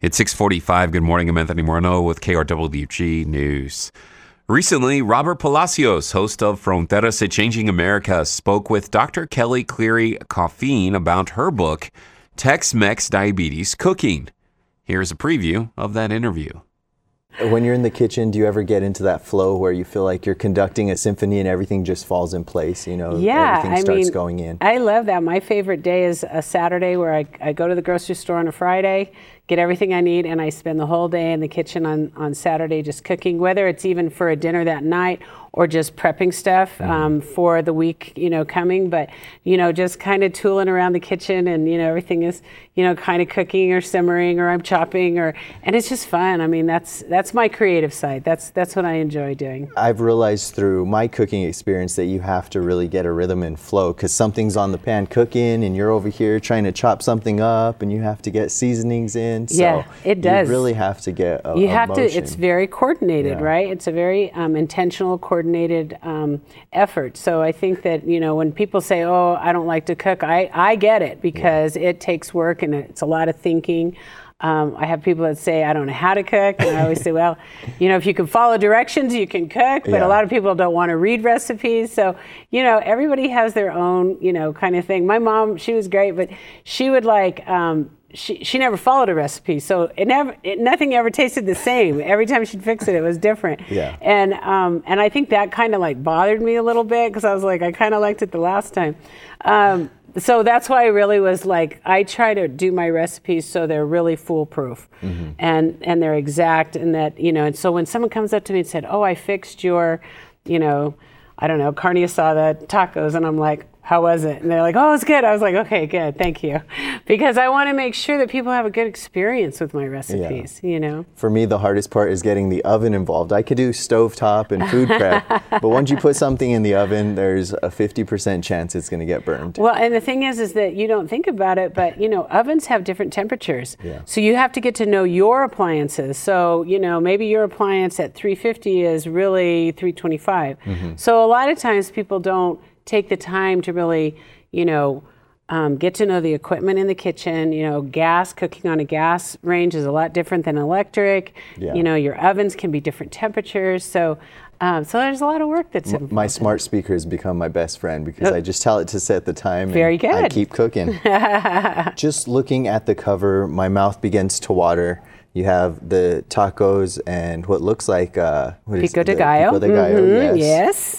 It's 6:45. Good morning. I'm Anthony Moreno with KRWG News. Recently, Robert Palacios, host of Fronteras a Changing America, spoke with Dr. Kelly Cleary Coffeen about her book, Tex-Mex Diabetes Cooking. Here's a preview of that interview. When you're in the kitchen, do you ever get into that flow where you feel like you're conducting a symphony and everything just falls in place? Everything starts going in. I love that. My favorite day is a Saturday where I go to the grocery store on a Friday, get everything I need, and I spend the whole day in the kitchen on Saturday just cooking, whether it's even for a dinner that night or just prepping stuff for the week, coming. But, just kind of tooling around the kitchen and, everything is, kind of cooking or simmering or I'm chopping and it's just fun. I mean, that's my creative side. That's what I enjoy doing. I've realized through my cooking experience that you have to really get a rhythm and flow because something's on the pan cooking and you're over here trying to chop something up and you have to get seasonings in. So yeah, it does. You really have to get a You have motion. to. It's very coordinated, right? It's a very intentional, coordinated effort. So I think that, when people say, oh, I don't like to cook, I get it because it takes work and it's a lot of thinking. I have people that say, I don't know how to cook. And I always say, well, if you can follow directions, you can cook. But a lot of people don't want to read recipes. So, everybody has their own, kind of thing. My mom, she was great, but she would she never followed a recipe. So nothing ever tasted the same. Every time she'd fix it was different. Yeah. And I think that kind of bothered me a little bit because I was like, I kind of liked it the last time. So that's why I really was I try to do my recipes so they're really foolproof and they're exact and that, and so when someone comes up to me and said, oh, I fixed your, I don't know, carne asada tacos, and I'm like, how was it? And they're like, oh, it's good. I was like, okay, good, thank you. Because I want to make sure that people have a good experience with my recipes, For me, the hardest part is getting the oven involved. I could do stovetop and food prep, but once you put something in the oven, there's a 50% chance it's going to get burned. Well, and the thing is that you don't think about it, but, ovens have different temperatures. Yeah. So you have to get to know your appliances. So, maybe your appliance at 350 is really 325. So a lot of times people don't take the time to really, get to know the equipment in the kitchen. Gas, cooking on a gas range is a lot different than electric. Yeah. Your ovens can be different temperatures. So there's a lot of work that's involved. My smart speaker has become my best friend because I just tell it to set the time Very good. I keep cooking. Just looking at the cover, my mouth begins to water. You have the tacos and what looks like pico de gallo. Pico de gallo, yes.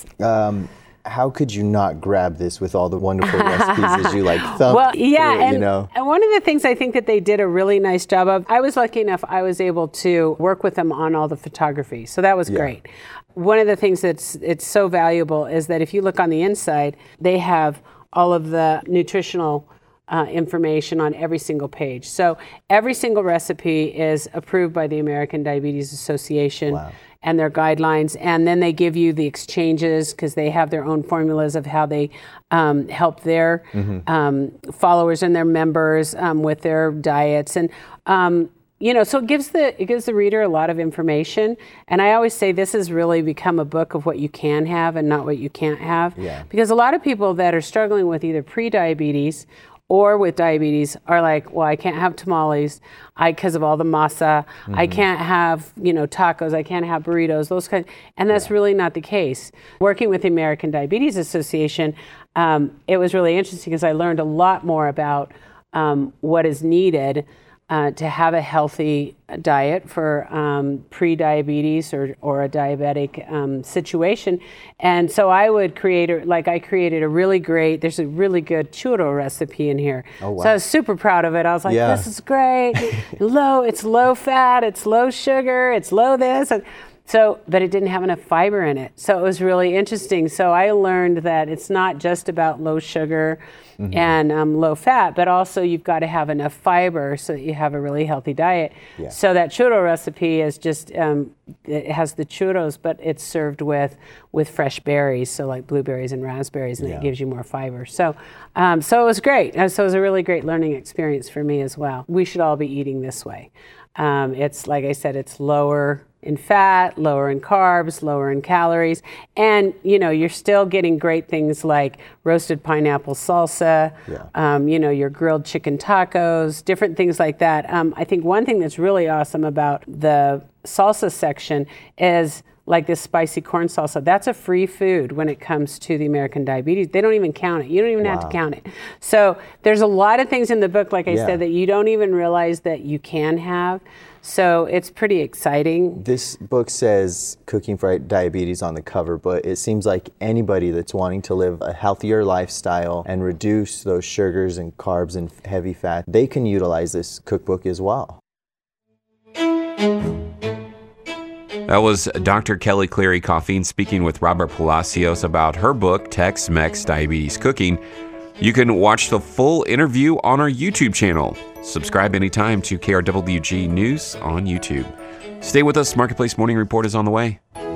How could you not grab this with all the wonderful recipes as you thumb Well, yeah, through, and one of the things I think that they did a really nice job of, I was lucky enough I was able to work with them on all the photography. So that was great. One of the things it's so valuable is that if you look on the inside, they have all of the nutritional information on every single page. So every single recipe is approved by the American Diabetes Association. Wow. And their guidelines, and then they give you the exchanges because they have their own formulas of how they help their followers and their members with their diets, and so it gives the reader a lot of information. And I always say this has really become a book of what you can have and not what you can't have, because a lot of people that are struggling with either pre-diabetes or with diabetes are like, well, I can't have tamales because of all the masa. I can't have, tacos. I can't have burritos, those kinds. And that's really not the case. Working with the American Diabetes Association, it was really interesting because I learned a lot more about what is needed to have a healthy diet for pre-diabetes or a diabetic situation. And so I would I created a really great, there's a really good churro recipe in here. Oh, wow. So I was super proud of it. I was like, this is great. It's low fat, it's low sugar, it's low this. But it didn't have enough fiber in it. So it was really interesting. So I learned that it's not just about low sugar and low fat, but also you've got to have enough fiber so that you have a really healthy diet. Yeah. So that churro recipe is just, it has the churros, but it's served with fresh berries, so like blueberries and raspberries, and it gives you more fiber. So it was great. So it was a really great learning experience for me as well. We should all be eating this way. It's, like I said, it's lower in fat, lower in carbs, lower in calories. And, you're still getting great things like roasted pineapple salsa, your grilled chicken tacos, different things like that. I think one thing that's really awesome about the salsa section is like this spicy corn salsa. That's a free food when it comes to the American Diabetes. They don't even count it. You don't even have to count it. So there's a lot of things in the book, like I said, that you don't even realize that you can have. So it's pretty exciting. This book says Cooking for Diabetes on the cover, but it seems like anybody that's wanting to live a healthier lifestyle and reduce those sugars and carbs and heavy fat, they can utilize this cookbook as well. That was Dr. Kelly Cleary Coffeen speaking with Robert Palacios about her book, Tex-Mex Diabetes Cooking. You can watch the full interview on our YouTube channel. Subscribe anytime to KRWG News on YouTube. Stay with us. Marketplace Morning Report is on the way.